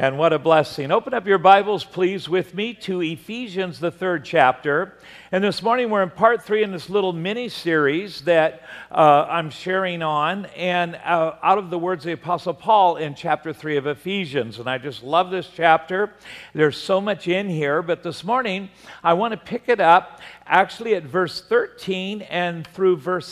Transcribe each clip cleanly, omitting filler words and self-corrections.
And what a blessing. Open up your Bibles, please, with me to Ephesians, the 3rd chapter. And this morning we're in part 3 in this little mini-series that I'm sharing on, and out of the words of the Apostle Paul in chapter 3 of Ephesians. And I just love this chapter. There's so much in here, but this morning I want to pick it up actually at verse 13 and through verse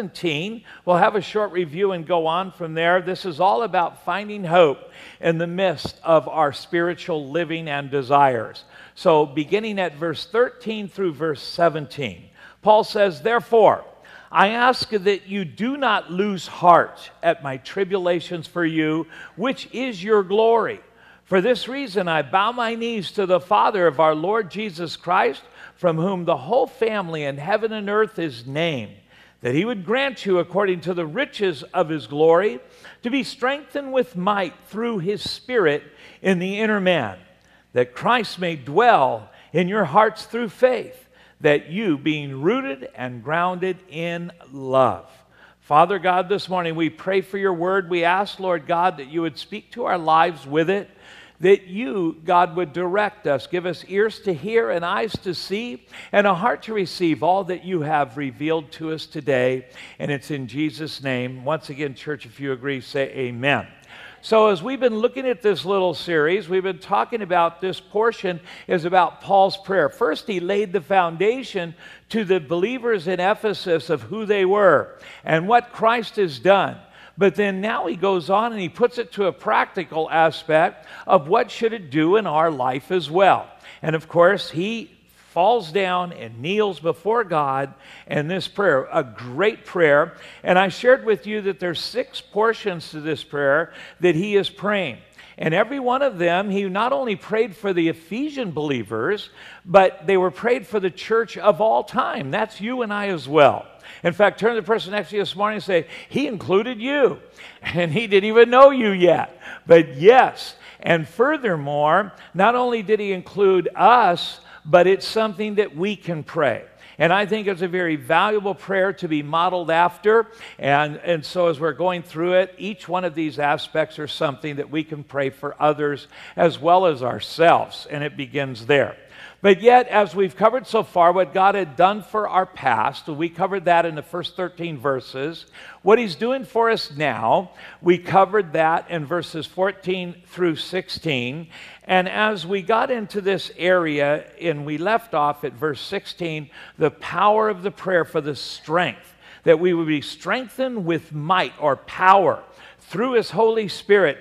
17. We'll have a short review and go on from there. This is all about finding hope in the midst of our spiritual living and desires. So beginning at verse 13 through verse 17, Paul says, "Therefore, I ask that you do not lose heart at my tribulations for you, which is your glory. For this reason I bow my knees to the Father of our Lord Jesus Christ, from whom the whole family in heaven and earth is named, that he would grant you, according to the riches of his glory, to be strengthened with might through his Spirit in the inner man, that Christ may dwell in your hearts through faith, that you, being rooted and grounded in love." Father God, this morning we pray for your word. We ask, Lord God, that you would speak to our lives with it, that you, God, would direct us, give us ears to hear and eyes to see, and a heart to receive all that you have revealed to us today. And it's in Jesus' name. Once again, church, if you agree, say amen. So as we've been looking at this little series, we've been talking about this portion is about Paul's prayer. First, he laid the foundation to the believers in Ephesus of who they were and what Christ has done. But then now he goes on and he puts it to a practical aspect of what should it do in our life as well. And of course, he falls down and kneels before God in this prayer, a great prayer. And I shared with you that there's 6 portions to this prayer that he is praying. And every one of them, he not only prayed for the Ephesian believers, but they were prayed for the church of all time. That's you and I as well. In fact, turn to the person next to you this morning and say, he included you. And he didn't even know you yet. But yes, and furthermore, not only did he include us, but it's something that we can pray. And I think it's a very valuable prayer to be modeled after. And so as we're going through it, each one of these aspects are something that we can pray for others as well as ourselves. And it begins there. But yet, as we've covered so far, what God had done for our past, we covered that in the first 13 verses. What he's doing for us now, we covered that in verses 14 through 16. And as we got into this area, and we left off at verse 16, the power of the prayer for the strength, that we would be strengthened with might or power through his Holy Spirit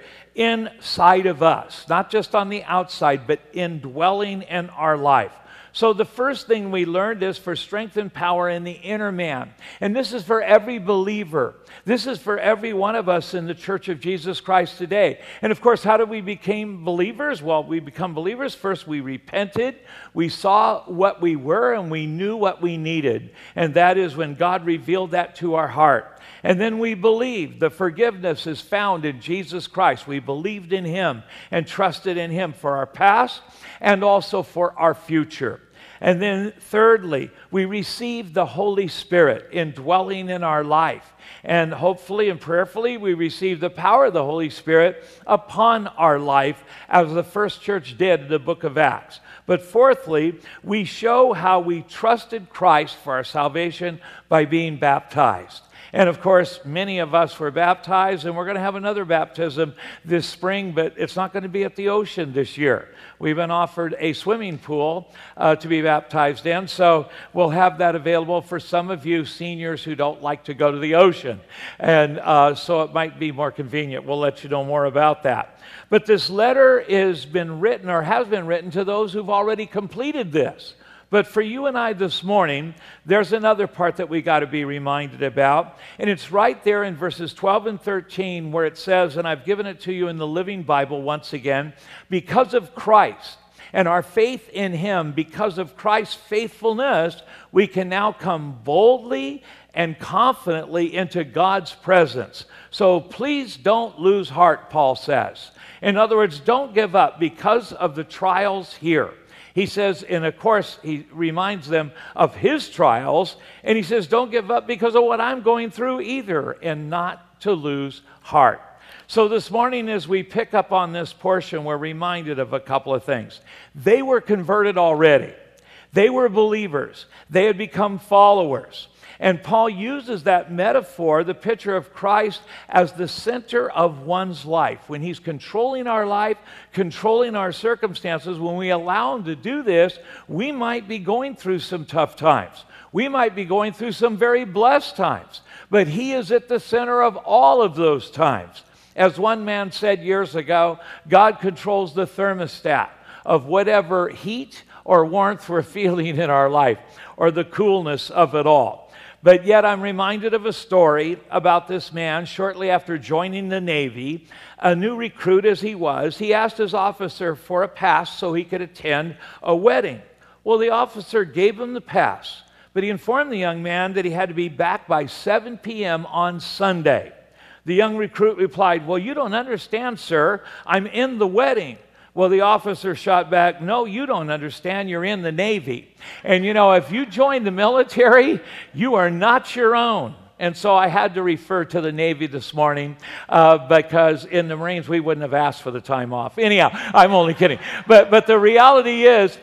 inside of us, not just on the outside, but indwelling in our life. So the first thing we learned is for strength and power in the inner man. And this is for every believer. This is for every one of us in the Church of Jesus Christ today. And of course, how did we become believers? Well, we become believers. First, we repented. We saw what we were and we knew what we needed. And that is when God revealed that to our heart. And then we believed. The forgiveness is found in Jesus Christ. We believed in him and trusted in him for our past and also for our future. And then thirdly, we received the Holy Spirit indwelling in our life. And hopefully and prayerfully, we receive the power of the Holy Spirit upon our life as the first church did in the book of Acts. But fourthly, we show how we trusted Christ for our salvation by being baptized. And of course, many of us were baptized, and we're going to have another baptism this spring, but it's not going to be at the ocean this year. We've been offered a swimming pool to be baptized in, so we'll have that available for some of you seniors who don't like to go to the ocean. And so it might be more convenient. We'll let you know more about that. But this letter has been written or has been written to those who've already completed this. But for you and I this morning, there's another part that we got to be reminded about. And it's right there in verses 12 and 13 where it says, and I've given it to you in the Living Bible once again, because of Christ and our faith in him, because of Christ's faithfulness, we can now come boldly and confidently into God's presence. So please don't lose heart, Paul says. In other words, don't give up because of the trials here. He says, and of course, he reminds them of his trials, and he says, don't give up because of what I'm going through either, and not to lose heart. So this morning, as we pick up on this portion, we're reminded of a couple of things. They were converted already. They were believers. They had become followers. And Paul uses that metaphor, the picture of Christ, as the center of one's life. When he's controlling our life, controlling our circumstances, when we allow him to do this, we might be going through some tough times. We might be going through some very blessed times. But he is at the center of all of those times. As one man said years ago, God controls the thermostat of whatever heat or warmth we're feeling in our life, or the coolness of it all. But yet I'm reminded of a story about this man shortly after joining the Navy. A new recruit as he was, he asked his officer for a pass so he could attend a wedding. Well, the officer gave him the pass, but he informed the young man that he had to be back by 7 p.m. on Sunday. The young recruit replied, "Well, you don't understand, sir. I'm in the wedding." Well, the officer shot back, "No, you don't understand. You're in the Navy. And if you join the military, you are not your own." And so I had to refer to the Navy this morning because in the Marines, we wouldn't have asked for the time off. Anyhow, I'm only kidding. But the reality is,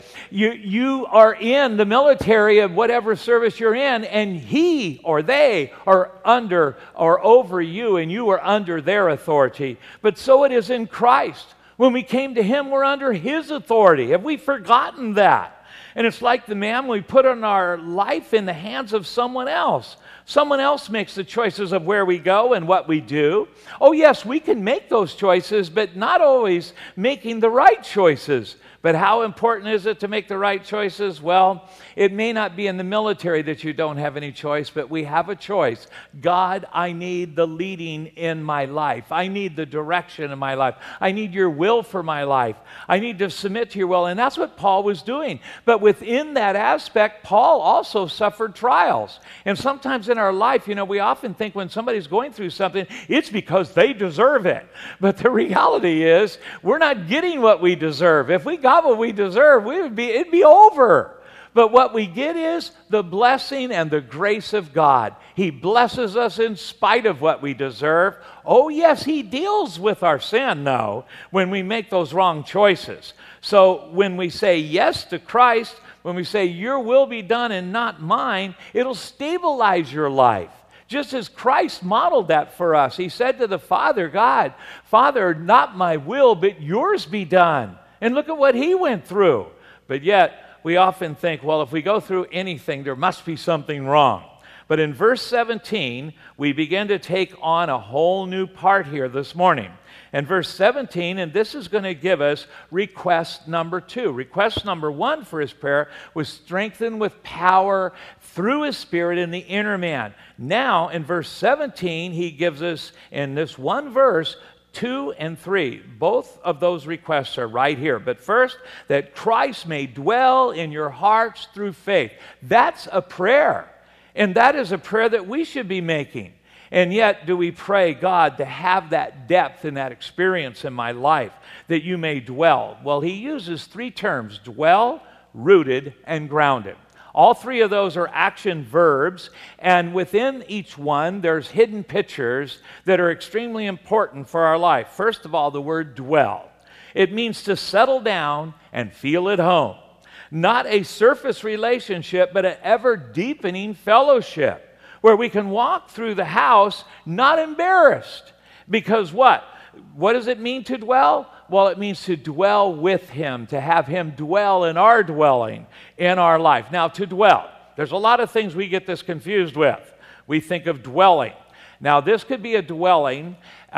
you are in the military of whatever service you're in, and he or they are under or over you, and you are under their authority. But so it is in Christ. When we came to him, we're under his authority. Have we forgotten that? And it's like the man, we put on our life in the hands of someone else. Someone else makes the choices of where we go and what we do. Oh yes, we can make those choices, but not always making the right choices. But how important is it to make the right choices? Well, it may not be in the military that you don't have any choice, but we have a choice. God, I need the leading in my life. I need the direction in my life. I need your will for my life. I need to submit to your will. And that's what Paul was doing. But within that aspect, Paul also suffered trials. And sometimes in our life, we often think when somebody's going through something, it's because they deserve it. But the reality is, we're not getting what we deserve. If we got what we deserve, it'd be over. But what we get is the blessing and the grace of God. He blesses us in spite of what we deserve. Oh yes, he deals with our sin, though, when we make those wrong choices. So when we say yes to Christ, when we say your will be done and not mine, it'll stabilize your life. Just as Christ modeled that for us. He said to the Father, God, Father, not my will, but yours be done. And look at what he went through. But yet, we often think, well, if we go through anything, there must be something wrong. But in verse 17, we begin to take on a whole new part here this morning. And verse 17, and this is going to give us request number 2. Request number 1 for his prayer was strengthened with power through his Spirit in the inner man. Now, in verse 17, he gives us, in this one verse, 2 and 3. Both of those requests are right here. But first, that Christ may dwell in your hearts through faith. That's a prayer. And that is a prayer that we should be making. And yet, do we pray, God, to have that depth and that experience in my life, that you may dwell? Well, he uses 3 terms: dwell, rooted, and grounded. All 3 of those are action verbs, and within each one, there's hidden pictures that are extremely important for our life. First of all, the word dwell. It means to settle down and feel at home. Not a surface relationship, but an ever-deepening fellowship, where we can walk through the house not embarrassed. Because what? What does it mean to dwell? Well, it means to dwell with him, to have him dwell in our dwelling, in our life. Now, to dwell, there's a lot of things we get this confused with. We think of dwelling. Now, this could be a dwelling,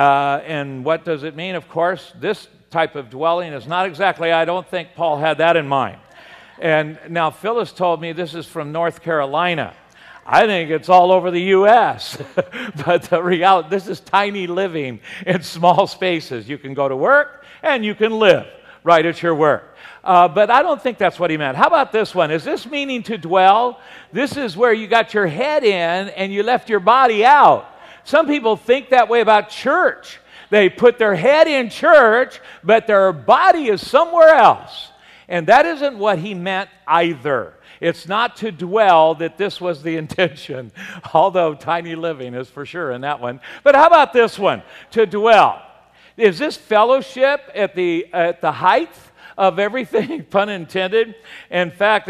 and what does it mean? Of course, this type of dwelling is not exactly, I don't think Paul had that in mind. And now Phyllis told me this is from North Carolina. I think it's all over the U.S. But the reality, this is tiny living in small spaces. You can go to work and you can live right at your work. But I don't think that's what he meant. How about this one? Is this meaning to dwell? This is where you got your head in and you left your body out. Some people think that way about church. They put their head in church, but their body is somewhere else. And that isn't what he meant either. It's not to dwell that this was the intention, although tiny living is for sure in that one. But how about this one? To dwell. Is this fellowship at the height of everything, pun intended? In fact,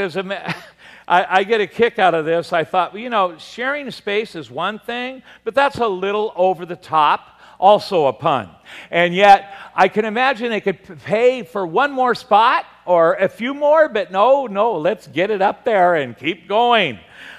I get a kick out of this. I thought, sharing space is one thing, but that's a little over the top, also a pun. And yet, I can imagine they could pay for one more spot or a few more, but no, let's get it up there and keep going.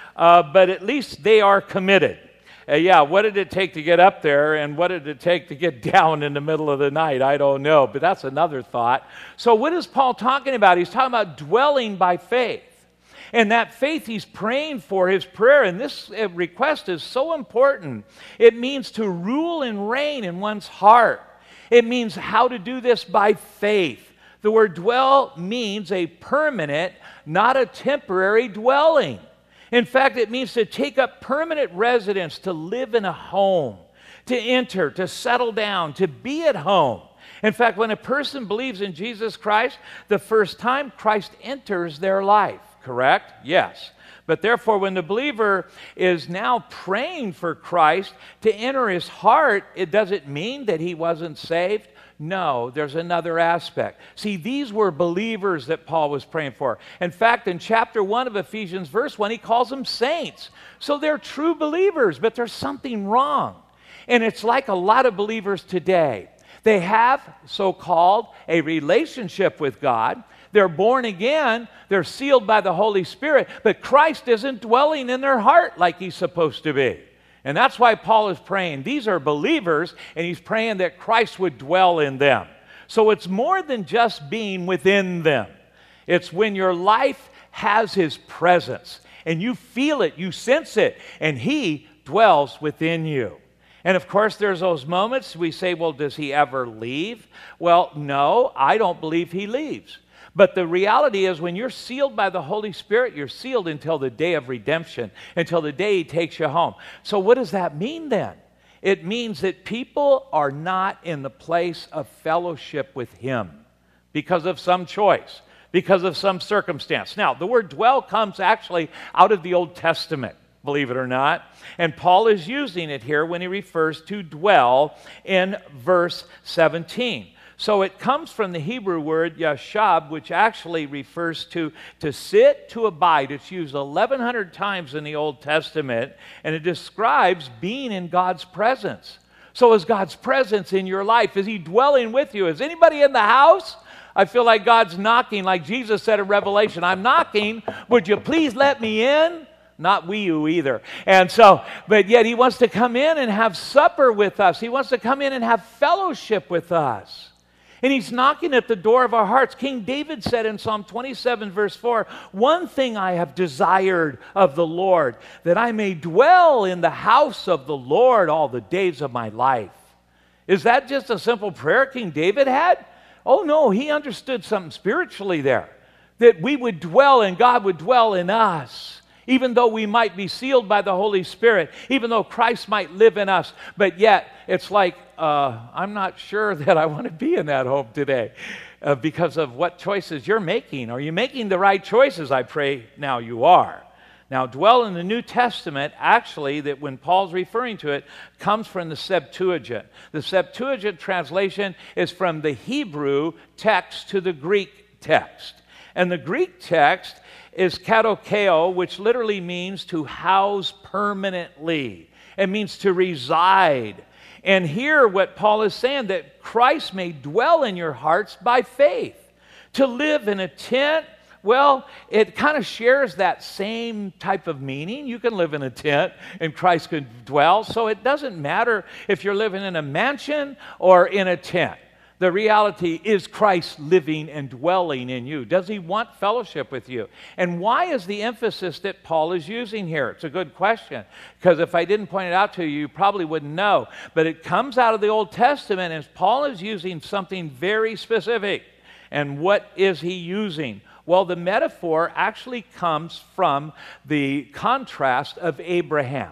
But at least they are committed. What did it take to get up there, and what did it take to get down in the middle of the night? I don't know, but that's another thought. So what is Paul talking about? He's talking about dwelling by faith. And that faith he's praying for, his prayer, and this request is so important. It means to rule and reign in one's heart. It means how to do this by faith. The word dwell means a permanent, not a temporary dwelling. In fact, it means to take up permanent residence, to live in a home, to enter, to settle down, to be at home. In fact, when a person believes in Jesus Christ, the first time Christ enters their life, correct? Yes. But therefore, when the believer is now praying for Christ to enter his heart, it doesn't mean that he wasn't saved. No, there's another aspect. See, these were believers that Paul was praying for. In fact, in chapter 1 of Ephesians, verse 1, he calls them saints. So they're true believers, but there's something wrong. And it's like a lot of believers today. They have, so-called, a relationship with God. They're born again. They're sealed by the Holy Spirit. But Christ isn't dwelling in their heart like he's supposed to be. And that's why Paul is praying. These are believers, and he's praying that Christ would dwell in them. So it's more than just being within them. It's when your life has his presence, and you feel it, you sense it, and he dwells within you. And of course, there's those moments we say, well, does he ever leave? Well, no, I don't believe he leaves. But the reality is when you're sealed by the Holy Spirit, you're sealed until the day of redemption, until the day he takes you home. So what does that mean then? It means that people are not in the place of fellowship with him because of some choice, because of some circumstance. Now, the word dwell comes actually out of the Old Testament, believe it or not. And Paul is using it here when he refers to dwell in verse 17. So it comes from the Hebrew word yashab, which actually refers to sit, to abide. It's used 1,100 times in the Old Testament, and it describes being in God's presence. So is God's presence in your life? Is he dwelling with you? Is anybody in the house? I feel like God's knocking, like Jesus said in Revelation, I'm knocking. Would you please let me in? Not we you either. And so, but yet he wants to come in and have supper with us. He wants to come in and have fellowship with us. And he's knocking at the door of our hearts. King David said in Psalm 27, verse 4, one thing I have desired of the Lord, that I may dwell in the house of the Lord all the days of my life. Is that just a simple prayer King David had? Oh no, he understood something spiritually there. That we would dwell and God would dwell in us. Even though we might be sealed by the Holy Spirit, even though Christ might live in us, but yet it's like, I'm not sure that I want to be in that home today because of what choices you're making. Are you making the right choices? I pray now you are. Now, dwell in the New Testament, actually, that when Paul's referring to it, comes from the Septuagint. The Septuagint translation is from the Hebrew text to the Greek text. And the Greek text is katokeo, which literally means to house permanently. It means to reside. And here what Paul is saying, that Christ may dwell in your hearts by faith. To live in a tent, well, it kind of shares that same type of meaning. You can live in a tent and Christ can dwell. So it doesn't matter if you're living in a mansion or in a tent. The reality is Christ living and dwelling in you. Does he want fellowship with you? And why is the emphasis that Paul is using here? It's a good question, because if I didn't point it out to you, you probably wouldn't know. But it comes out of the Old Testament, and Paul is using something very specific. And what is he using? Well, the metaphor actually comes from the contrast of Abraham.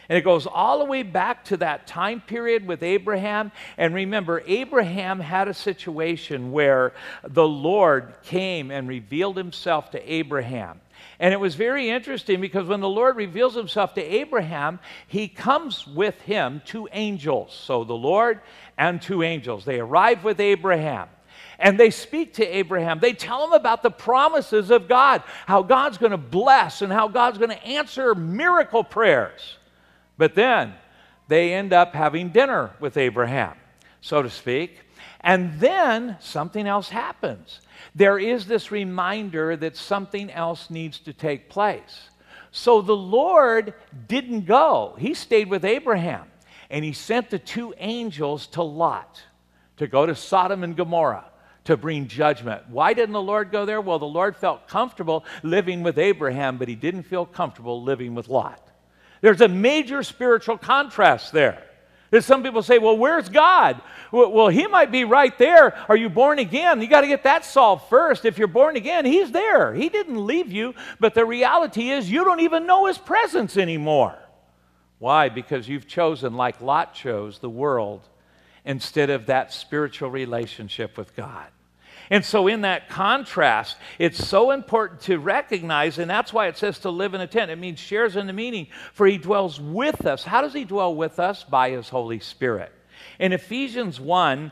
And it goes all the way back to that time period with Abraham. And remember, Abraham had a situation where the Lord came and revealed himself to Abraham. And it was very interesting because when the Lord reveals himself to Abraham, he comes with him two angels. So the Lord and two angels. They arrive with Abraham. And they speak to Abraham. They tell him about the promises of God, how God's going to bless and how God's going to answer miracle prayers. But then they end up having dinner with Abraham, so to speak. And then something else happens. There is this reminder that something else needs to take place. So the Lord didn't go. He stayed with Abraham. And he sent the two angels to Lot to go to Sodom and Gomorrah to bring judgment. Why didn't the Lord go there? Well, the Lord felt comfortable living with Abraham, but he didn't feel comfortable living with Lot. There's a major spiritual contrast there. There's some people say, well, where's God? Well, he might be right there. Are you born again? You got to get that solved first. If you're born again, he's there. He didn't leave you, but the reality is you don't even know his presence anymore. Why? Because you've chosen, like Lot chose, the world instead of that spiritual relationship with God. And so in that contrast, it's so important to recognize, and that's why it says to live in a tent. It means shares in the meaning, for he dwells with us. How does he dwell with us? By his Holy Spirit. In Ephesians 1,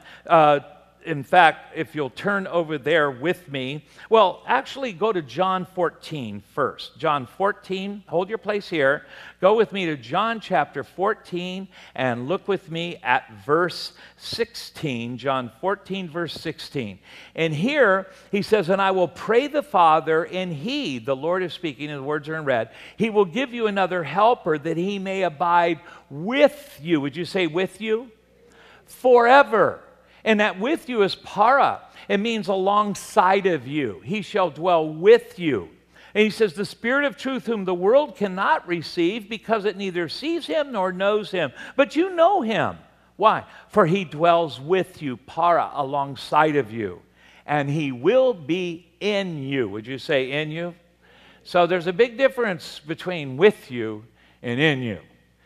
in fact, if you'll turn over there with me, well, actually go to John 14 first. John 14, hold your place here. Go with me to John chapter 14 and look with me at verse 16. John 14, verse 16. And here he says, and I will pray the Father, and he, the Lord is speaking, and the words are in red, he will give you another helper that he may abide with you. Would you say with you? Forever. And that with you is para. It means alongside of you. He shall dwell with you. And he says, the Spirit of truth whom the world cannot receive because it neither sees him nor knows him. But you know him. Why? For he dwells with you, para, alongside of you. And he will be in you. Would you say in you? So there's a big difference between with you and in you.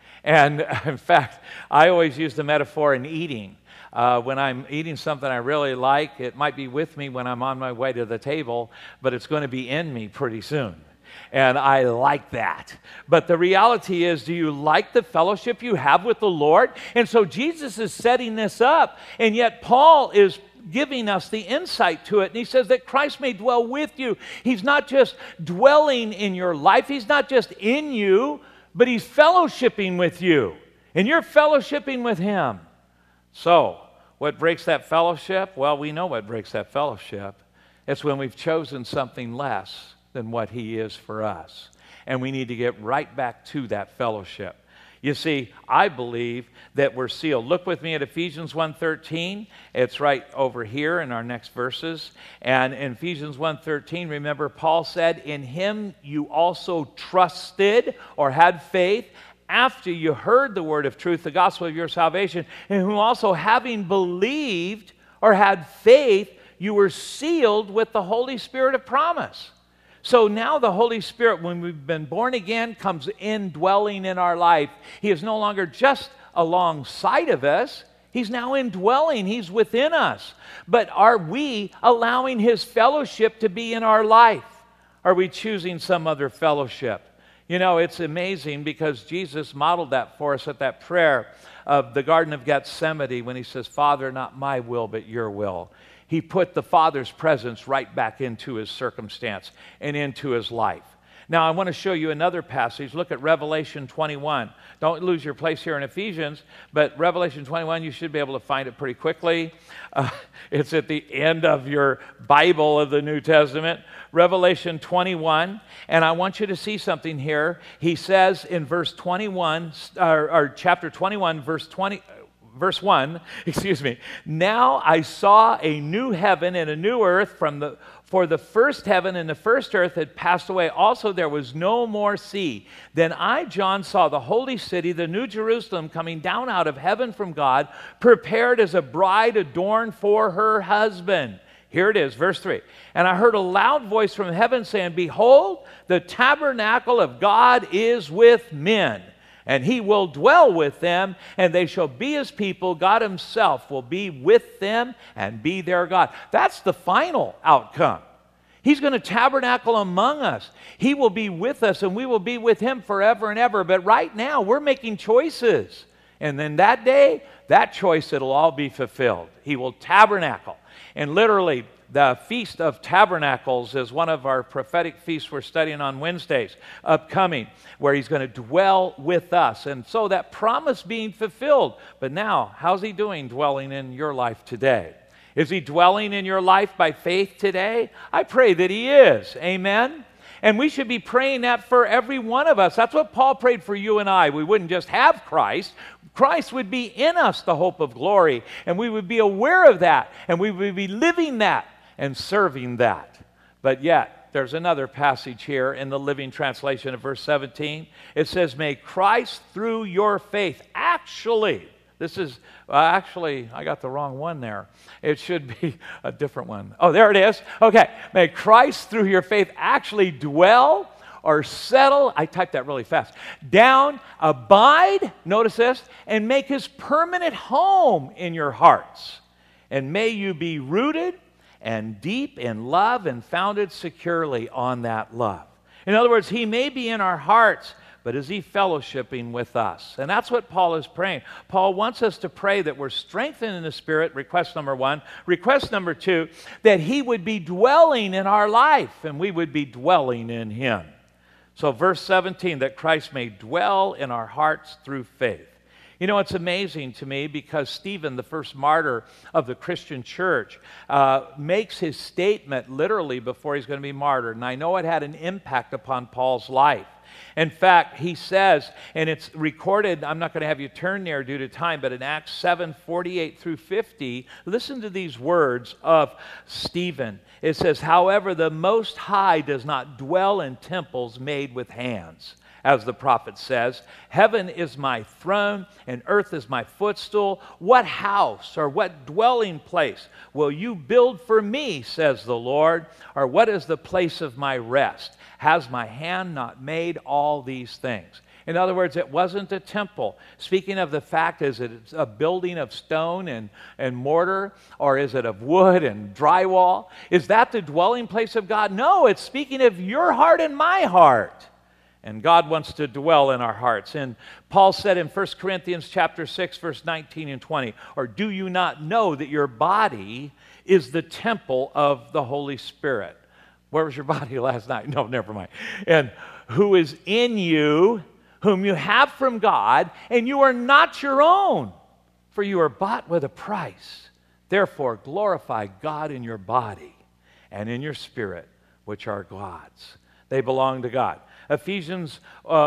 And in fact, I always use the metaphor in eating. When I'm eating something I really like, it might be with me when I'm on my way to the table, but it's going to be in me pretty soon. And I like that. But the reality is, do you like the fellowship you have with the Lord? And so Jesus is setting this up, and yet Paul is giving us the insight to it. And he says that Christ may dwell with you. He's not just dwelling in your life. He's not just in you, but he's fellowshipping with you. And you're fellowshipping with him. So, what breaks that fellowship? Well, we know what breaks that fellowship. It's when we've chosen something less than what he is for us. And we need to get right back to that fellowship. You see, I believe that we're sealed. Look with me at Ephesians 1:13. It's right over here in our next verses. And in Ephesians 1:13, remember Paul said, in him you also trusted or had faith, after you heard the word of truth, the gospel of your salvation, and who also having believed or had faith, you were sealed with the Holy Spirit of promise. So now the Holy Spirit, when we've been born again, comes indwelling in our life. He is no longer just alongside of us. He's now indwelling. He's within us. But are we allowing his fellowship to be in our life? Are we choosing some other fellowship? You know, it's amazing because Jesus modeled that for us at that prayer of the Garden of Gethsemane when he says, Father, not my will, but your will. He put the Father's presence right back into his circumstance and into his life. Now, I want to show you another passage. Look at Revelation 21. Don't lose your place here in Ephesians, but Revelation 21, you should be able to find it pretty quickly. It's at the end of your Bible of the New Testament. Revelation 21, and I want you to see something here. He says in verse 21, or chapter 21, verse 1, now I saw a new heaven and a new earth, for the first heaven and the first earth had passed away. Also there was no more sea. Then I, John, saw the holy city, the new Jerusalem, coming down out of heaven from God, prepared as a bride adorned for her husband. Here it is, verse 3. And I heard a loud voice from heaven saying, behold, the tabernacle of God is with men. And he will dwell with them, and they shall be his people. God himself will be with them and be their God. That's the final outcome. He's going to tabernacle among us. He will be with us, and we will be with him forever and ever. But right now, we're making choices. And then that day, that choice, it'll all be fulfilled. He will tabernacle. And literally, the Feast of Tabernacles is one of our prophetic feasts we're studying on Wednesdays upcoming, where he's going to dwell with us. And so that promise being fulfilled. But now, how's he doing dwelling in your life today? Is he dwelling in your life by faith today? I pray that he is. Amen? And we should be praying that for every one of us. That's what Paul prayed for you and I. We wouldn't just have Christ. Christ would be in us, the hope of glory. And we would be aware of that. And we would be living that and serving that. But yet, there's another passage here in the Living Translation of verse 17. It says, may Christ through your faith actually, this is, actually, I got the wrong one there. It should be a different one. Oh, there it is. Okay. May Christ through your faith actually dwell or settle, I typed that really fast, down, abide, notice this, and make his permanent home in your hearts. And may you be rooted and deep in love and founded securely on that love. In other words, he may be in our hearts, but is he fellowshipping with us? And that's what Paul is praying. Paul wants us to pray that we're strengthened in the Spirit, request number one. Request number two, that he would be dwelling in our life and we would be dwelling in him. So verse 17, that Christ may dwell in our hearts through faith. You know, it's amazing to me because Stephen, the first martyr of the Christian church, makes his statement literally before he's going to be martyred. And I know it had an impact upon Paul's life. In fact, he says, and it's recorded, I'm not going to have you turn there due to time, but in Acts 7:48 through 50, listen to these words of Stephen. It says, however, the Most High does not dwell in temples made with hands. As the prophet says, heaven is my throne and earth is my footstool. What house or what dwelling place will you build for me, says the Lord? Or what is the place of my rest? Has my hand not made all these things? In other words, it wasn't a temple. Speaking of the fact, is it a building of stone and mortar, or is it of wood and drywall? Is that the dwelling place of God? No, it's speaking of your heart and my heart. And God wants to dwell in our hearts. And Paul said in 1 Corinthians chapter 6, verse 19 and 20, or do you not know that your body is the temple of the Holy Spirit? Where was your body last night? No, never mind. And who is in you, whom you have from God, and you are not your own, for you are bought with a price. Therefore, glorify God in your body and in your spirit, which are God's. They belong to God. Ephesians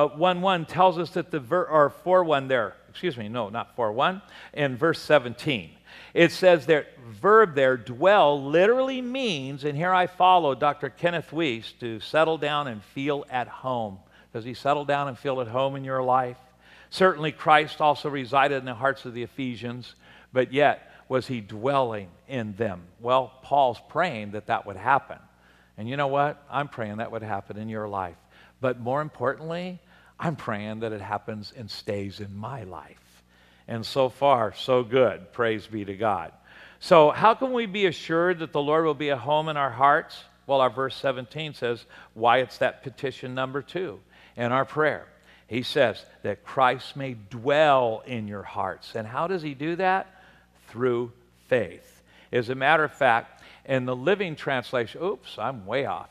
1:1 tells us that or 4:1 there, not 4:1, in verse 17. It says that verb there, dwell, literally means, and here I follow Dr. Kenneth Weiss, to settle down and feel at home. Does he settle down and feel at home in your life? Certainly Christ also resided in the hearts of the Ephesians, but yet was he dwelling in them? Well, Paul's praying that that would happen. And you know what? I'm praying that would happen in your life. But more importantly, I'm praying that it happens and stays in my life. And so far, so good. Praise be to God. So how can we be assured that the Lord will be at home in our hearts? Well, our verse 17 says why it's that petition number 2 in our prayer. He says that Christ may dwell in your hearts. And how does he do that? Through faith. As a matter of fact, in the Living Translation, oops, I'm way off.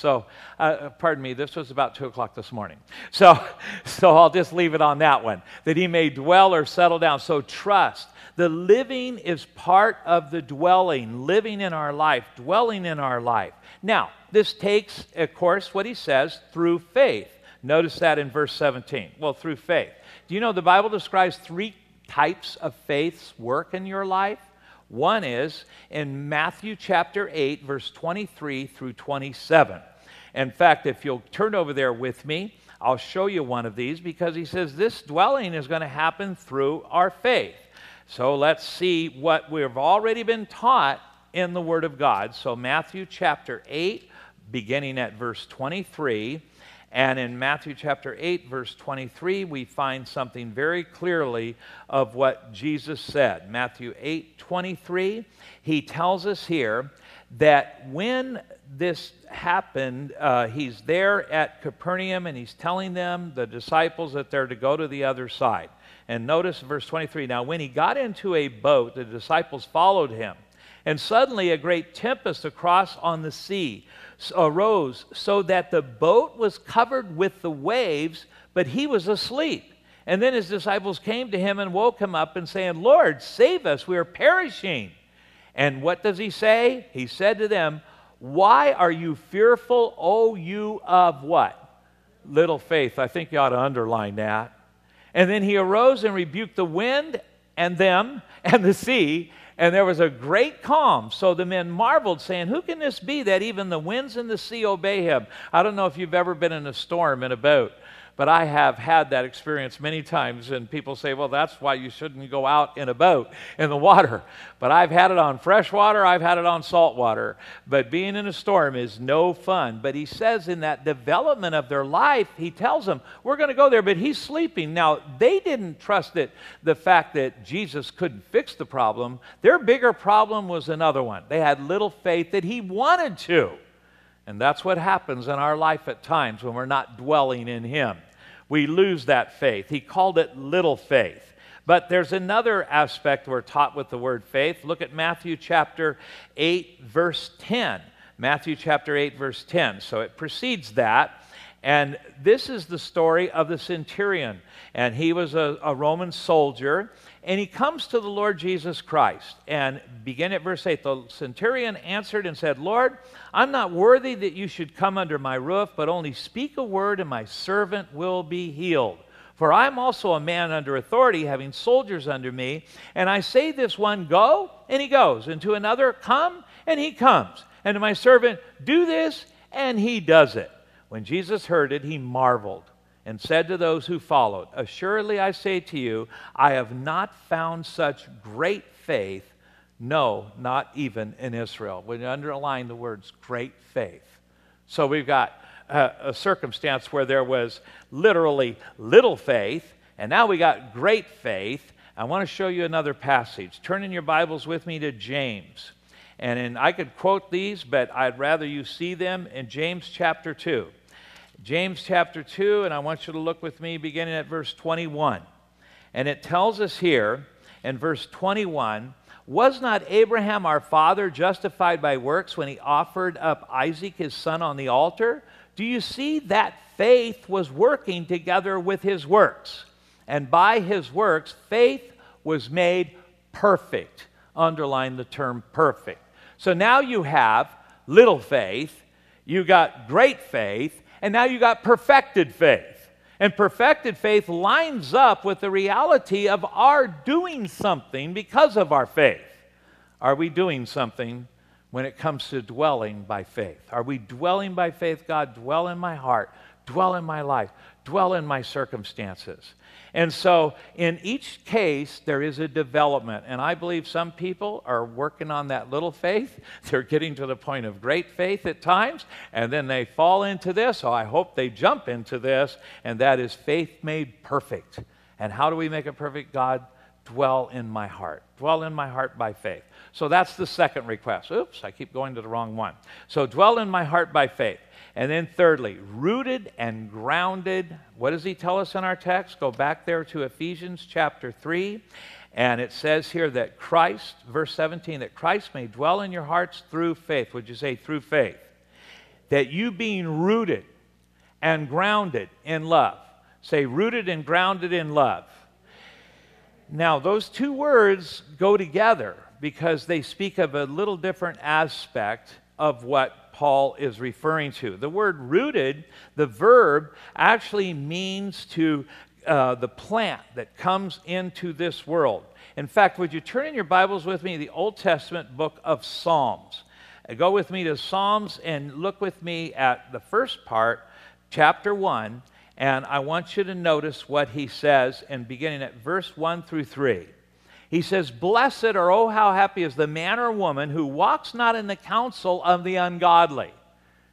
Pardon me, this was about 2 o'clock this morning. So I'll just leave it on that one, that he may dwell or settle down. So trust. The living is part of the dwelling, living in our life, dwelling in our life. Now, this takes, of course, what he says, through faith. Notice that in verse 17. Well, through faith. Do you know the Bible describes 3 types of faith's work in your life? One is in Matthew chapter 8, verse 23 through 27. In fact, if you'll turn over there with me, I'll show you one of these because he says this dwelling is going to happen through our faith. So let's see what we've already been taught in the Word of God. So Matthew chapter 8, beginning at verse 23, And in Matthew chapter 8, verse 23, we find something very clearly of what Jesus said. Matthew 8:23, he tells us here that when this happened, he's there at Capernaum and he's telling them, the disciples, that they're to go to the other side. And notice verse 23, now when he got into a boat, the disciples followed him. And suddenly a great tempest across on the sea arose, so that the boat was covered with the waves, but he was asleep. And then his disciples came to him and woke him up and saying, Lord, save us, we are perishing. And what does he say? He said to them, why are you fearful, O you of what? Little faith. I think you ought to underline that. And then he arose and rebuked the wind and them and the sea, and there was a great calm. So the men marveled, saying, who can this be that even the winds and the sea obey him? I don't know if you've ever been in a storm in a boat, but I have had that experience many times, and people say, well, that's why you shouldn't go out in a boat in the water. But I've had it on fresh water, I've had it on salt water. But being in a storm is no fun. But he says in that development of their life, he tells them, we're going to go there, but he's sleeping. Now, they didn't trust it, the fact that Jesus couldn't fix the problem. Their bigger problem was another one. They had little faith that he wanted to. And that's what happens in our life at times when we're not dwelling in him. We lose that faith. He called it little faith. But there's another aspect we're taught with the word faith. Look at Matthew chapter 8, verse 10. Matthew chapter 8, verse 10. So it precedes that. And this is the story of the centurion. And he was a Roman soldier. And he comes to the Lord Jesus Christ. And begin at verse 8. The centurion answered and said, Lord, I'm not worthy that you should come under my roof, but only speak a word and my servant will be healed. For I'm also a man under authority, having soldiers under me. And I say this one, go, and he goes. And to another, come, and he comes. And to my servant, do this, and he does it. When Jesus heard it, he marveled and said to those who followed, assuredly I say to you, I have not found such great faith, no, not even in Israel. We underline the words great faith. So we've got a circumstance where there was literally little faith, and now we got great faith. I want to show you another passage. Turn in your Bibles with me to James. And I could quote these, but I'd rather you see them in James chapter 2. James chapter 2, and I want you to look with me beginning at verse 21. And it tells us here in verse 21, was not Abraham our father justified by works when he offered up Isaac his son on the altar? Do you see that faith was working together with his works? And by his works, faith was made perfect. Underline the term perfect. So now you have little faith, you got great faith, and now you got perfected faith. And perfected faith lines up with the reality of our doing something because of our faith. Are we doing something when it comes to dwelling by faith? Are we dwelling by faith? God, dwell in my heart, dwell in my life, dwell in my circumstances. And so in each case, there is a development. And I believe some people are working on that little faith. They're getting to the point of great faith at times, and then they fall into this. So I hope they jump into this, and that is faith made perfect. And how do we make it perfect? God, dwell in my heart. Dwell in my heart by faith. So that's the second request. Oops, I keep going to the wrong one. So dwell in my heart by faith. And then thirdly, rooted and grounded. What does he tell us in our text? Go back there to Ephesians chapter 3. And it says here that Christ, verse 17, that Christ may dwell in your hearts through faith. Would you say through faith? That you being rooted and grounded in love. Say rooted and grounded in love. Now, those two words go together because they speak of a little different aspect of what Paul is referring to. The word rooted, the verb, actually means to the plant that comes into this world. In fact, would you turn in your Bibles with me to the Old Testament book of Psalms? Go with me to Psalms and look with me at the first part, chapter 1, and I want you to notice what he says, and beginning at verse 1 through 3. He says, blessed, or oh, how happy is the man or woman who walks not in the counsel of the ungodly.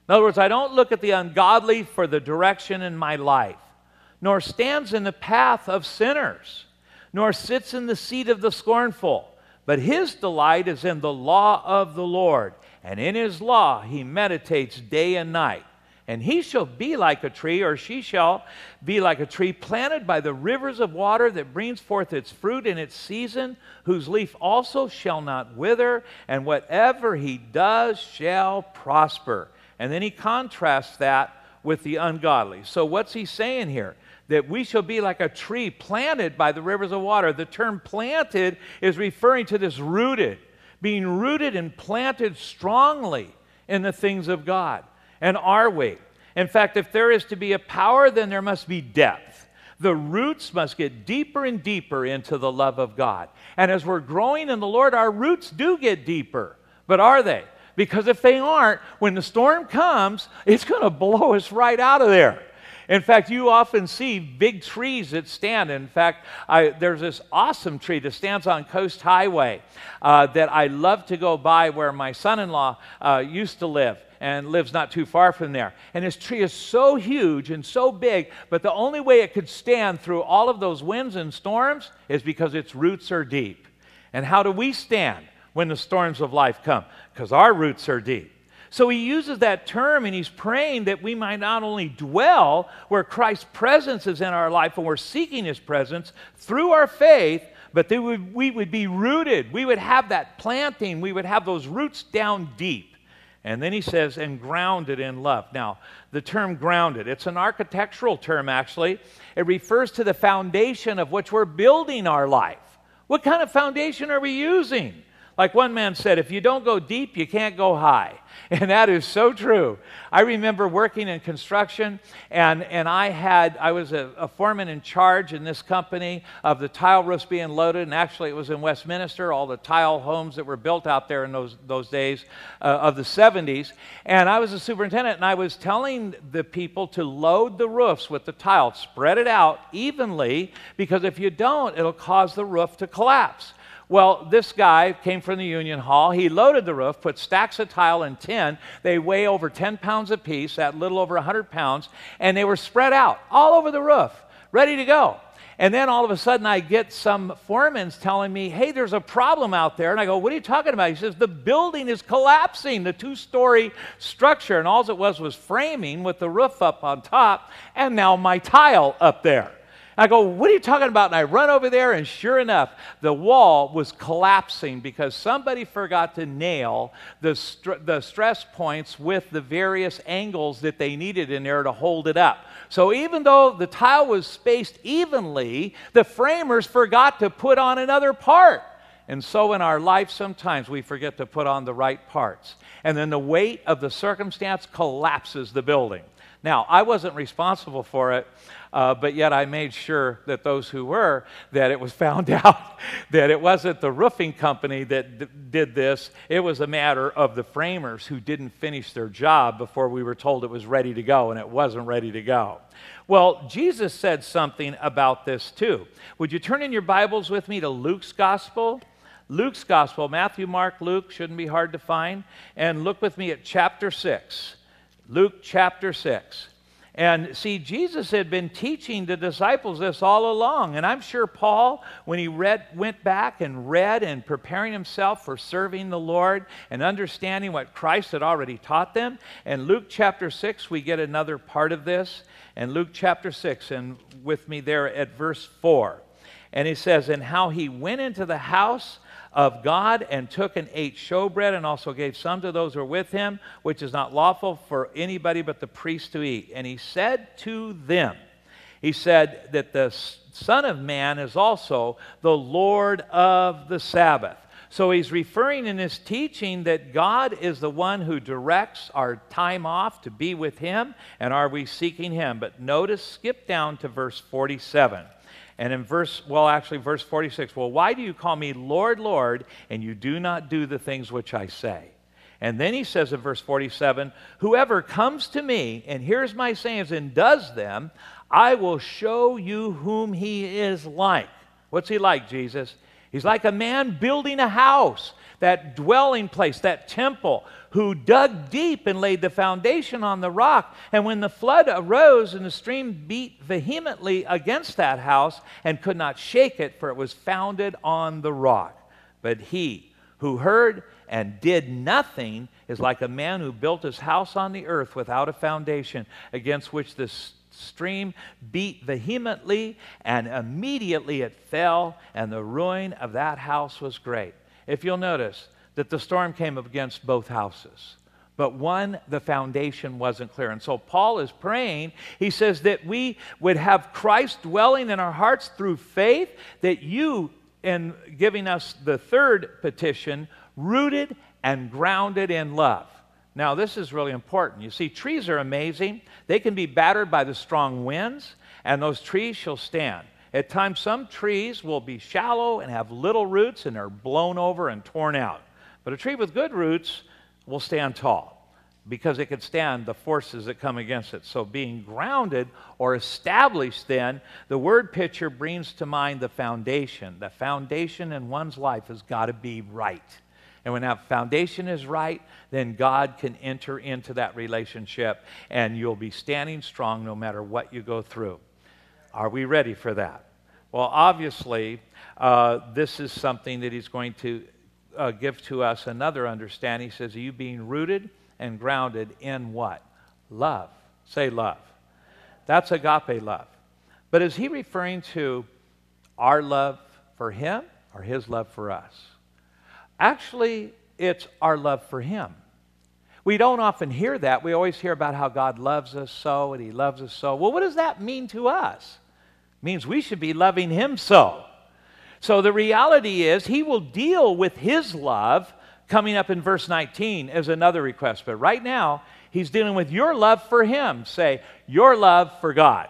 In other words, I don't look at the ungodly for the direction in my life, nor stands in the path of sinners, nor sits in the seat of the scornful. But his delight is in the law of the Lord, and in his law he meditates day and night. And he shall be like a tree, or she shall be like a tree planted by the rivers of water that brings forth its fruit in its season, whose leaf also shall not wither, and whatever he does shall prosper. And then he contrasts that with the ungodly. So what's he saying here? That we shall be like a tree planted by the rivers of water. The term planted is referring to this rooted, being rooted and planted strongly in the things of God. And are we? In fact, if there is to be a power, then there must be depth. The roots must get deeper and deeper into the love of God. And as we're growing in the Lord, our roots do get deeper. But are they? Because if they aren't, when the storm comes, it's going to blow us right out of there. In fact, you often see big trees that stand. In fact, there's this awesome tree that stands on Coast Highway that I love to go by, where my son-in-law used to live and lives not too far from there. And this tree is so huge and so big, but the only way it could stand through all of those winds and storms is because its roots are deep. And how do we stand when the storms of life come? Because our roots are deep. So he uses that term, and he's praying that we might not only dwell where Christ's presence is in our life and we're seeking his presence through our faith, but that we would be rooted. We would have that planting. We would have those roots down deep. And then he says, and grounded in love. Now, the term grounded, it's an architectural term, actually. It refers to the foundation of which we're building our life. What kind of foundation are we using? Like one man said, if you don't go deep, you can't go high. And that is so true. I remember working in construction, and I was a foreman in charge in this company of the tile roofs being loaded, and actually it was in Westminster, all the tile homes that were built out there in those days of the 70s. And I was a superintendent, and I was telling the people to load the roofs with the tile, spread it out evenly, because if you don't, it'll cause the roof to collapse. Well, this guy came from the Union Hall. He loaded the roof, put stacks of tile in tin. They weigh over 10 pounds apiece, that little over 100 pounds, and they were spread out all over the roof, ready to go. And then all of a sudden I get some foremen telling me, hey, there's a problem out there. And I go, what are you talking about? He says, the building is collapsing, the 2-story structure. And all it was framing with the roof up on top, and now my tile up there. I go, what are you talking about? And I run over there, and sure enough, the wall was collapsing because somebody forgot to nail the stress points with the various angles that they needed in there to hold it up. So even though the tile was spaced evenly, the framers forgot to put on another part. And so in our life, sometimes we forget to put on the right parts. And then the weight of the circumstance collapses the building. Now, I wasn't responsible for it, but yet I made sure that those who were, that it was found out that it wasn't the roofing company that did this. It was a matter of the framers who didn't finish their job before we were told it was ready to go, and it wasn't ready to go. Well, Jesus said something about this too. Would you turn in your Bibles with me to Luke's Gospel? Luke's Gospel, Matthew, Mark, Luke, shouldn't be hard to find. And look with me at chapter 6. Luke chapter 6. And see, Jesus had been teaching the disciples this all along. And I'm sure Paul, when he went back and read and preparing himself for serving the Lord and understanding what Christ had already taught them. And Luke chapter 6, we get another part of this. And Luke chapter 6, and with me there at verse 4. And he says, and how he went into the house of God and took and ate showbread, and also gave some to those who were with him, which is not lawful for anybody but the priest to eat. And he said to them, he said that the Son of Man is also the Lord of the Sabbath. So he's referring in his teaching that God is the one who directs our time off to be with him, and are we seeking him? But notice, skip down to verse 47. And in verse 46, well, why do you call me Lord, Lord, and you do not do the things which I say? And then he says in verse 47, whoever comes to me and hears my sayings and does them, I will show you whom he is like. What's he like, Jesus? He's like a man building a house, that dwelling place, that temple, who dug deep and laid the foundation on the rock. And when the flood arose and the stream beat vehemently against that house and could not shake it, for it was founded on the rock. But he who heard and did nothing is like a man who built his house on the earth without a foundation, against which the stream beat vehemently, and immediately it fell, and the ruin of that house was great. If you'll notice that the storm came up against both houses, but one, the foundation wasn't clear. And so Paul is praying. He says that we would have Christ dwelling in our hearts through faith, that you, in giving us the third petition, rooted and grounded in love. Now, this is really important. You see, trees are amazing. They can be battered by the strong winds, and those trees shall stand. At times, some trees will be shallow and have little roots, and they're blown over and torn out. But a tree with good roots will stand tall, because it can stand the forces that come against it. So being grounded or established then, the word picture brings to mind the foundation. The foundation in one's life has got to be right. And when that foundation is right, then God can enter into that relationship, and you'll be standing strong no matter what you go through. Are we ready for that? Well, obviously, this is something that he's going to give to us another understanding. He says, are you being rooted and grounded in what? Love. Say love. That's agape love. But is he referring to our love for him or his love for us? Actually, it's our love for him. We don't often hear that. We always hear about how God loves us so and he loves us so. Well, what does that mean to us? It means we should be loving him so. So the reality is he will deal with his love coming up in verse 19 as another request. But right now, he's dealing with your love for him. Say, your love for God.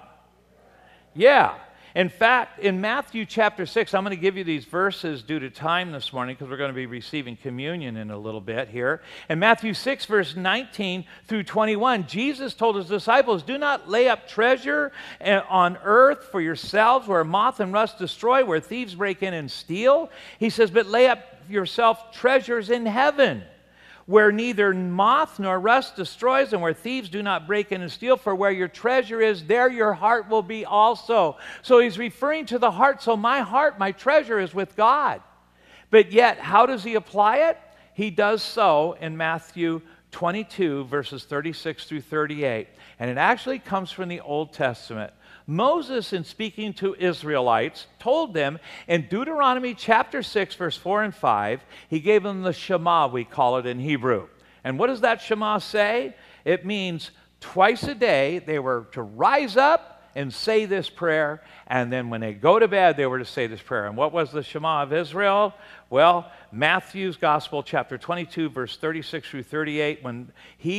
Yeah. In fact, in Matthew chapter 6, I'm going to give you these verses due to time this morning because we're going to be receiving communion in a little bit here. In Matthew 6, verse 19 through 21, Jesus told his disciples, do not lay up treasure on earth for yourselves where moth and rust destroy, where thieves break in and steal. He says, but lay up yourself treasures in heaven, where neither moth nor rust destroys, and where thieves do not break in and steal. For where your treasure is, there your heart will be also. So he's referring to the heart. So my heart, my treasure is with God. But yet, how does he apply it? He does so in Matthew 22, verses 36 through 38. And it actually comes from the Old Testament. Moses, in speaking to Israelites, told them in Deuteronomy chapter 6, verse 4 and 5, he gave them the Shema, we call it in Hebrew. And what does that Shema say? It means twice a day they were to rise up and say this prayer, and then when they go to bed, they were to say this prayer. And what was the Shema of Israel? Well, Matthew's Gospel, chapter 22, verse 36 through 38, when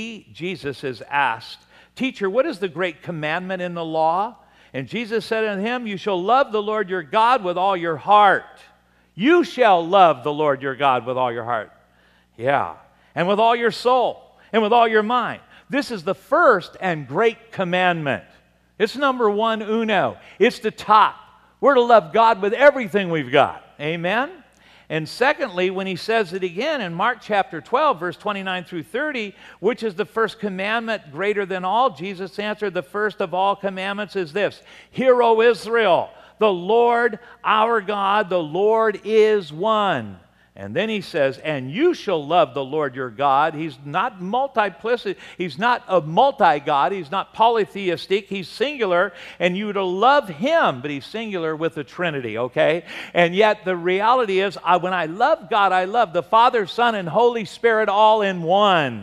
Jesus, is asked, Teacher, what is the great commandment in the law? And Jesus said unto him, you shall love the Lord your God with all your heart. You shall love the Lord your God with all your heart. Yeah. And with all your soul and with all your mind. This is the first and great commandment. It's number one uno. It's the top. We're to love God with everything we've got. Amen? And secondly, when he says it again in Mark chapter 12, verse 29 through 30, which is the first commandment greater than all, Jesus answered, the first of all commandments is this, Hear, O Israel, the Lord our God, the Lord is one. And then he says, and you shall love the Lord your God. He's not multiplicity. He's not a multi-God. He's not polytheistic. He's singular. And you to love him, but he's singular with the Trinity, okay? And yet the reality is, when I love God, I love the Father, Son, and Holy Spirit all in one.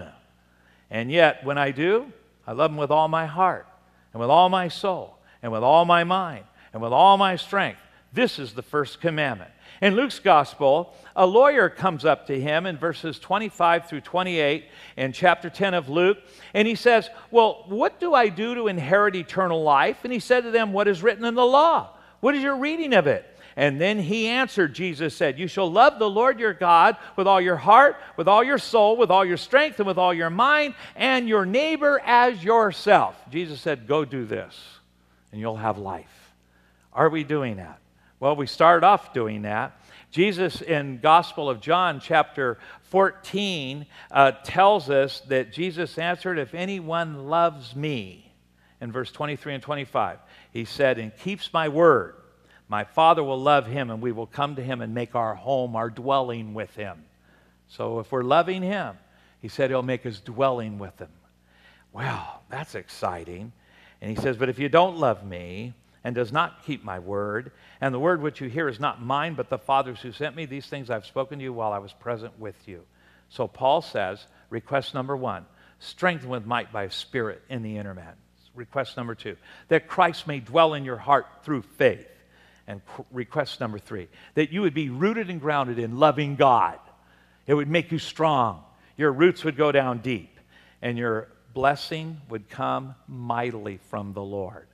And yet when I do, I love him with all my heart, and with all my soul, and with all my mind, and with all my strength. This is the first commandment. In Luke's Gospel, a lawyer comes up to him in verses 25 through 28 in chapter 10 of Luke, and he says, well, what do I do to inherit eternal life? And he said to them, what is written in the law? What is your reading of it? And then he answered, Jesus said, you shall love the Lord your God with all your heart, with all your soul, with all your strength, and with all your mind, and your neighbor as yourself. Jesus said, go do this, and you'll have life. Are we doing that? Well, we started off doing that. Jesus in Gospel of John chapter 14 tells us that Jesus answered, "If anyone loves me," in verse 23 and 25, he said, "and keeps my word, my Father will love him, and we will come to him and make our home, our dwelling with him." So if we're loving him, he said he'll make his dwelling with him. Well, that's exciting. And he says, "But if you don't love me and does not keep my word, and the word which you hear is not mine, but the Father's who sent me, these things I've spoken to you while I was present with you." So Paul says, request number one, strengthen with might by Spirit in the inner man. Request number two, that Christ may dwell in your heart through faith. And request number three, that you would be rooted and grounded in loving God. It would make you strong. Your roots would go down deep, and your blessing would come mightily from the Lord.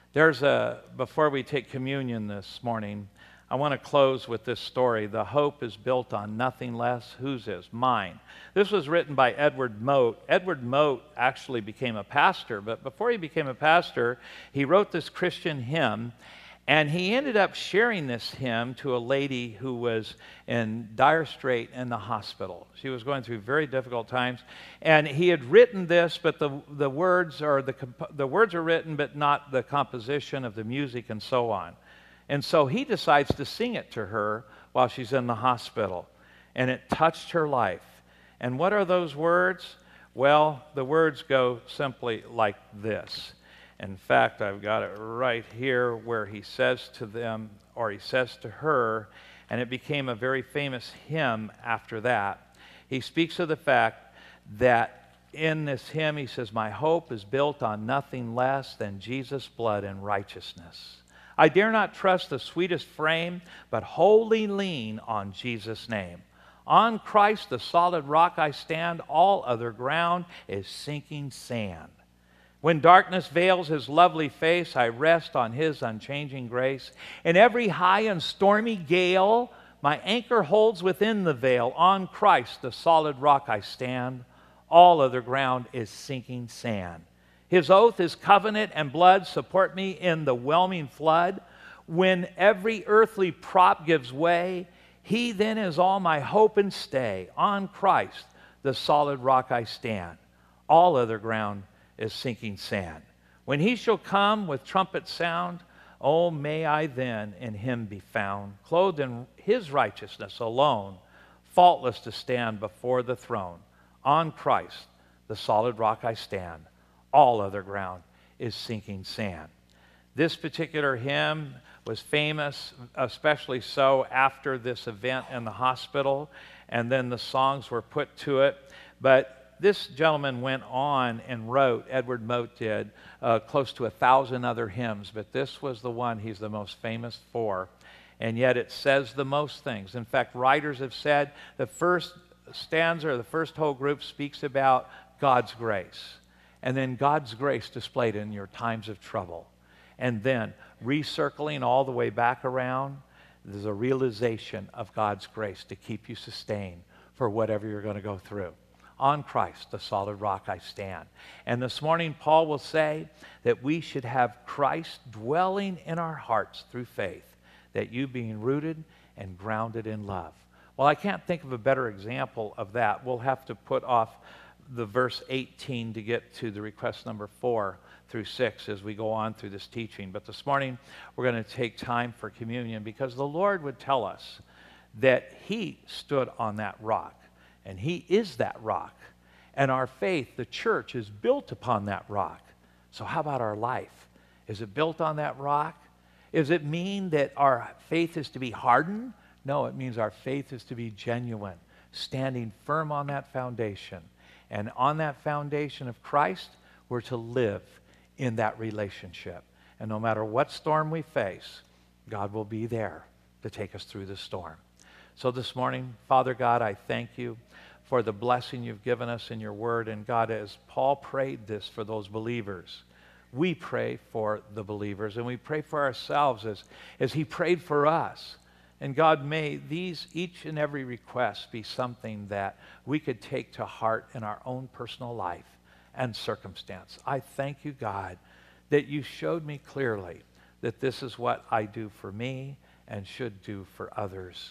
Before we take communion this morning, I want to close with this story. The hope is built on nothing less. Whose is? Mine. This was written by Edward Mote. Edward Mote actually became a pastor, but before he became a pastor, he wrote this Christian hymn, and he ended up sharing this hymn to a lady who was in dire strait in the hospital. She was going through very difficult times, and he had written this, but the words are written, but not the composition of the music and so on. And so he decides to sing it to her while she's in the hospital, and it touched her life. And what are those words? Well, the words go simply like this. In fact, I've got it right here where he says to them, or he says to her, and it became a very famous hymn after that. He speaks of the fact that in this hymn, he says, "My hope is built on nothing less than Jesus' blood and righteousness. I dare not trust the sweetest frame, but wholly lean on Jesus' name. On Christ, the solid rock, I stand. All other ground is sinking sand. When darkness veils his lovely face, I rest on his unchanging grace. In every high and stormy gale, my anchor holds within the veil. On Christ, the solid rock, I stand. All other ground is sinking sand. His oath, his covenant, and blood support me in the whelming flood. When every earthly prop gives way, he then is all my hope and stay. On Christ, the solid rock, I stand. All other ground is sinking sand. When he shall come with trumpet sound, oh, may I then in him be found, clothed in his righteousness alone, faultless to stand before the throne. On Christ, the solid rock, I stand. All other ground is sinking sand." This particular hymn was famous, especially so after this event in the hospital, and then the songs were put to it. But this gentleman went on and wrote, Edward Mote did, close to 1,000 other hymns, but this was the one he's the most famous for. And yet it says the most things. In fact, writers have said the first stanza, or the first whole group, speaks about God's grace. And then God's grace displayed in your times of trouble. And then recircling all the way back around, there's a realization of God's grace to keep you sustained for whatever you're going to go through. On Christ, the solid rock, I stand. And this morning, Paul will say that we should have Christ dwelling in our hearts through faith, that you being rooted and grounded in love. Well, I can't think of a better example of that. We'll have to put off the verse 18 to get to the request number 4 through 6 as we go on through this teaching. But this morning, we're going to take time for communion because the Lord would tell us that he stood on that rock. And he is that rock. And our faith, the church, is built upon that rock. So how about our life? Is it built on that rock? Does it mean that our faith is to be hardened? No, it means our faith is to be genuine, standing firm on that foundation. And on that foundation of Christ, we're to live in that relationship. And no matter what storm we face, God will be there to take us through the storm. So this morning, Father God, I thank you for the blessing you've given us in your word. And God, as Paul prayed this for those believers, we pray for the believers, and we pray for ourselves as he prayed for us. And God, may each and every request be something that we could take to heart in our own personal life and circumstance. I thank you, God, that you showed me clearly that this is what I do for me and should do for others.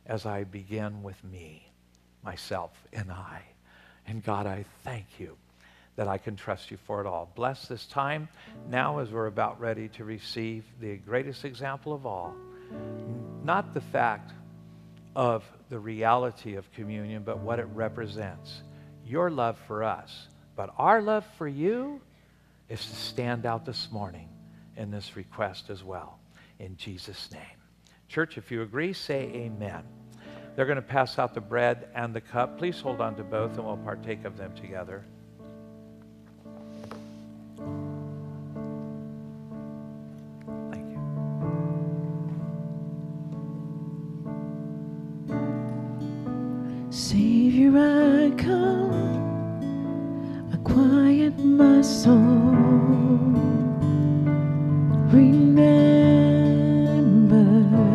as I begin with me, myself, and I. And God, I thank you that I can trust you for it all. Bless this time now as we're about ready to receive the greatest example of all. Not the fact of the reality of communion, but what it represents. Your love for us. But our love for you is to stand out this morning in this request as well. In Jesus' name. Church, if you agree, say amen. They're going to pass out the bread and the cup. Please hold on to both and we'll partake of them together. Thank you. Savior, I come, I quiet my soul. Remember,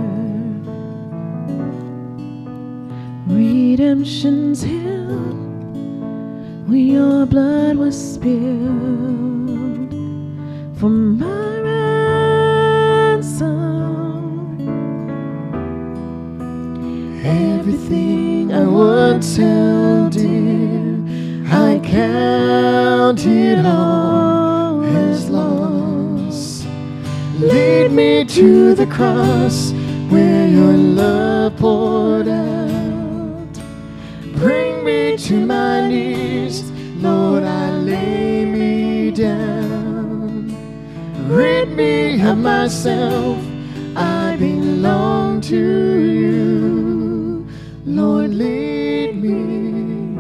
redemption's hill, where your blood was spilled for my ransom. Everything I once held dear, I count it all as loss. Lead me to the cross where your love poured out. Bring me to my knees, Lord, I lay me down. Rid me of myself, I belong to you. Lord, lead me.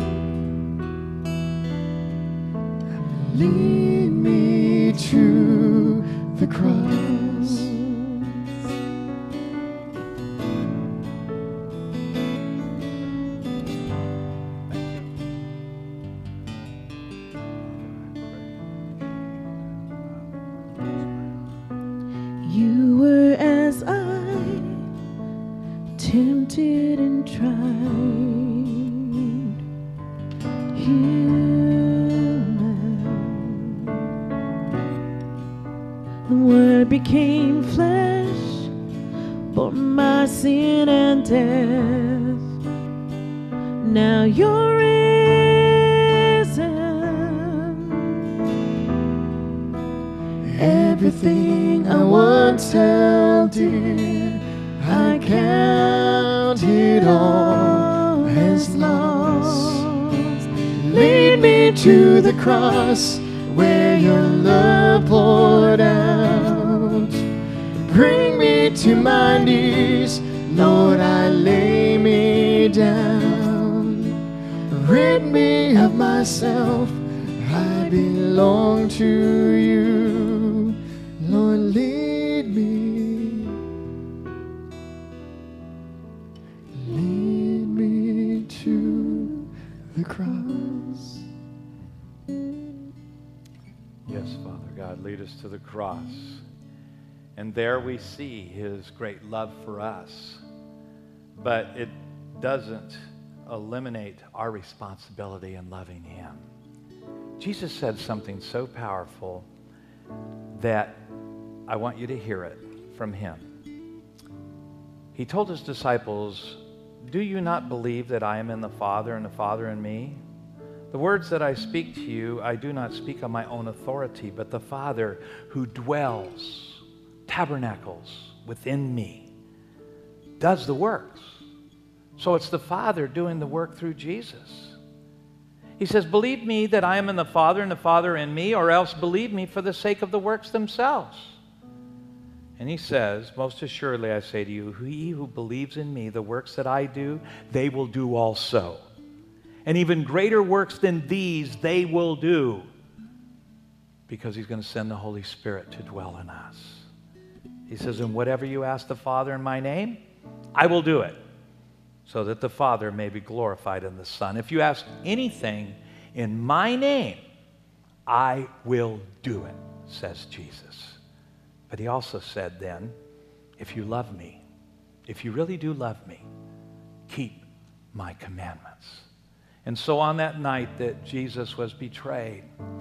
Lead me to the cross. You were as I, tempted and tried, human. The Word became flesh, bore my sin and death. Now you're risen. Everything I once held dear, I count it all as lost. Lead me to the cross where your love poured out. Bring me to my knees, Lord, I lay me down. Rid me of myself, I belong to you. Lord, lead me. Lead me to the cross. Yes, Father God, lead us to the cross. And there we see his great love for us. But it doesn't eliminate our responsibility in loving him. Jesus said something so powerful that I want you to hear it from him. He told his disciples, "Do you not believe that I am in the Father and the Father in me? The words that I speak to you, I do not speak on my own authority, but the Father who dwells, tabernacles within me, does the works." So it's the Father doing the work through Jesus. He says, "Believe me that I am in the Father and the Father in me, or else believe me for the sake of the works themselves." And he says, "Most assuredly I say to you, he who believes in me, the works that I do, they will do also. And even greater works than these they will do." Because he's going to send the Holy Spirit to dwell in us. He says, "And whatever you ask the Father in my name, I will do it, so that the Father may be glorified in the Son. If you ask anything in my name, I will do it," says Jesus. But he also said then, if you love me, if you really do love me, keep my commandments. And so on that night that Jesus was betrayed,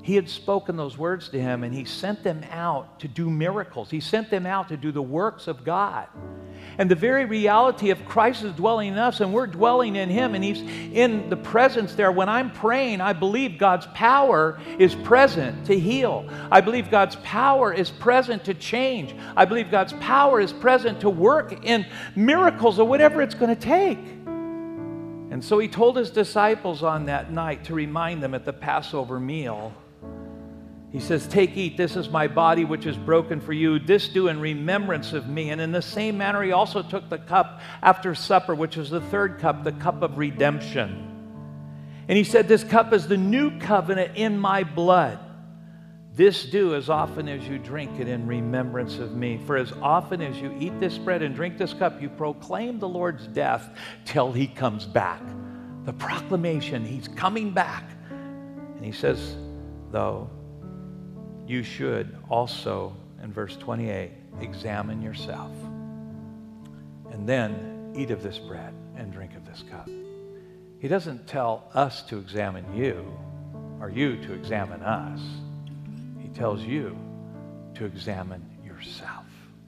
He had spoken those words to him, and he sent them out to do miracles. He sent them out to do the works of God. And the very reality of Christ is dwelling in us, and we're dwelling in him, and he's in the presence there. When I'm praying, I believe God's power is present to heal. I believe God's power is present to change. I believe God's power is present to work in miracles or whatever it's going to take. And so he told his disciples on that night to remind them at the Passover meal. He says, "Take, eat, this is my body which is broken for you. This do in remembrance of me." And in the same manner he also took the cup after supper, which was the third cup, the cup of redemption. And he said, "This cup is the new covenant in my blood. This do as often as you drink it in remembrance of me. For as often as you eat this bread and drink this cup, you proclaim the Lord's death till he comes back." The proclamation, he's coming back. And he says, though, you should also, in verse 28, examine yourself. And then eat of this bread and drink of this cup. He doesn't tell us to examine you or you to examine us. He tells you to examine yourself.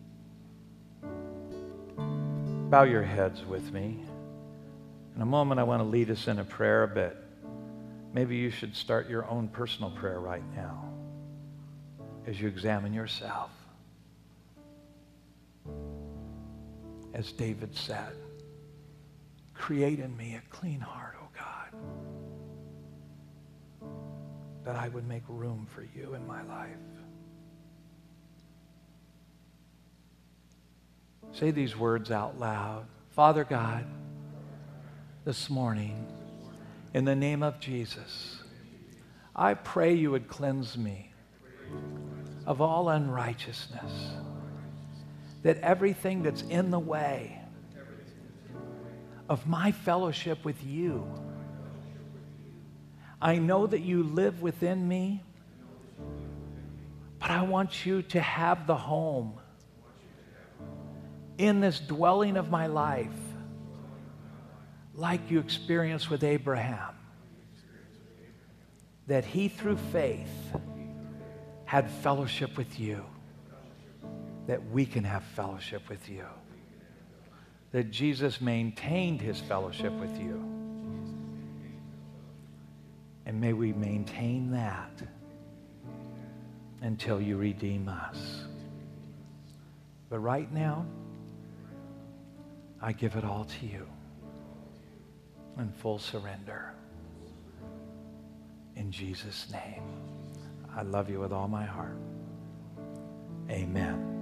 Bow your heads with me. In a moment, I want to lead us in a prayer, but maybe you should start your own personal prayer right now as you examine yourself. As David said, "Create in me a clean heart, O God, that I would make room for you in my life." Say these words out loud. Father God, this morning, in the name of Jesus, I pray you would cleanse me of all unrighteousness, that everything that's in the way of my fellowship with you, I know that you live within me, but I want you to have the home in this dwelling of my life, like you experienced with Abraham, that he through faith had fellowship with you, that we can have fellowship with you, that Jesus maintained his fellowship with you, and may we maintain that until you redeem us. But right now, I give it all to you in full surrender. In Jesus' name. I love you with all my heart. Amen.